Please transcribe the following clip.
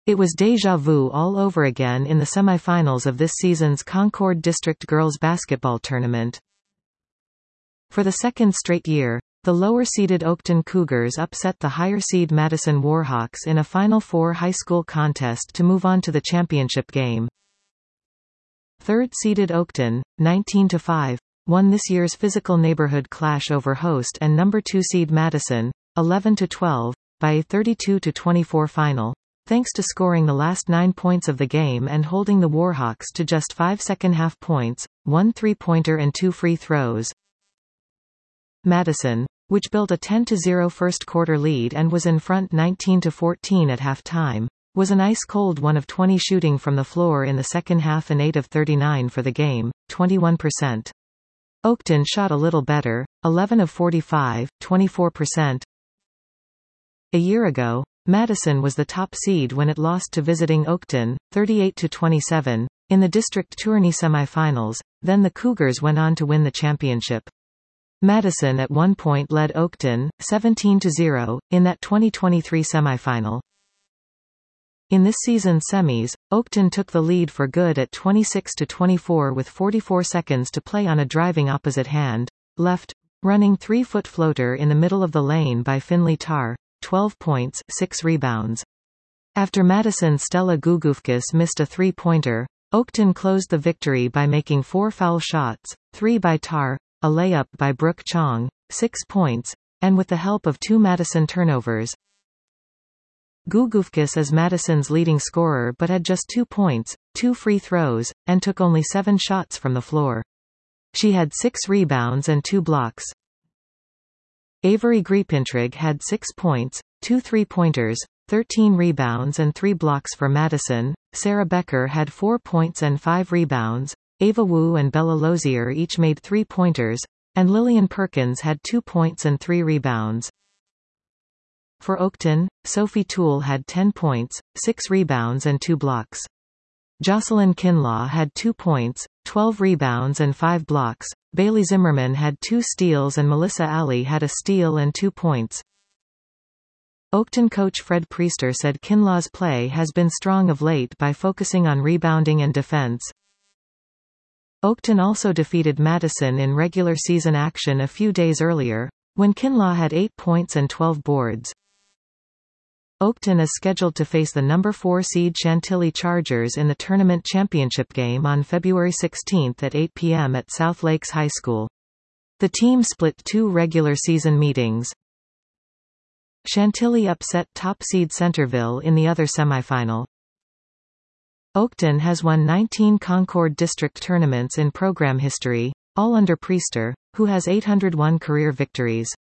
It was déjà vu all over again in the semi-finals of this season's Concord District Girls Basketball Tournament. For the second straight year, the lower-seeded Oakton Cougars upset the higher-seed Madison Warhawks in a Final Four high school contest to move on to the championship game. Third-seeded Oakton, 19-5, won this year's physical neighborhood clash over host and number 2 seed Madison, 11-12, by a 32-24 final, thanks to scoring the last 9 points of the game and holding the Warhawks to just 5 second-half points, 1 three-pointer and 2 free throws. Madison, which built a 10-0 first-quarter lead and was in front 19-14 at halftime, was an ice-cold 1 of 20 shooting from the floor in the second half and 8 of 39 for the game, 21%. Oakton shot a little better, 11 of 45, 24%. A year ago, Madison was the top seed when it lost to visiting Oakton, 38-27, in the district tourney semifinals. Then the Cougars went on to win the championship. Madison at one point led Oakton, 17-0, in that 2023 semifinal. In this season's semis, Oakton took the lead for good at 26-24 with 44 seconds to play on a driving opposite hand, left, running 3-foot floater in the middle of the lane by Finley Tarr, 12 points, 6 rebounds. After Madison's Stella Gugufkis missed a three-pointer, Oakton closed the victory by making 4 foul shots, 3 by Tarr, a layup by Brooke Chong, 6 points, and with the help of 2 Madison turnovers. Gugufkis is Madison's leading scorer but had just 2 points, 2 free throws, and took only 7 shots from the floor. She had 6 rebounds and 2 blocks. Avery Griepintrig had 6 points, 2 three-pointers, 13 rebounds and 3 blocks for Madison. Sarah Becker had 4 points and 5 rebounds. Ava Wu and Bella Lozier each made 3-pointers, and Lillian Perkins had 2 points and 3 rebounds. For Oakton, Sophie Toole had 10 points, 6 rebounds and 2 blocks. Jocelyn Kinlaw had 2 points, 12 rebounds and 5 blocks. Bailey Zimmerman had 2 steals and Melissa Alley had a steal and 2 points. Oakton coach Fred Priester said Kinlaw's play has been strong of late by focusing on rebounding and defense. Oakton also defeated Madison in regular season action a few days earlier, when Kinlaw had 8 points and 12 boards. Oakton is scheduled to face the number 4 seed Chantilly Chargers in the tournament championship game on February 16 at 8 p.m. at South Lakes High School. The team split 2 regular season meetings. Chantilly upset top seed Centerville in the other semifinal. Oakton has won 19 Concord District tournaments in program history, all under Priester, who has 801 career victories.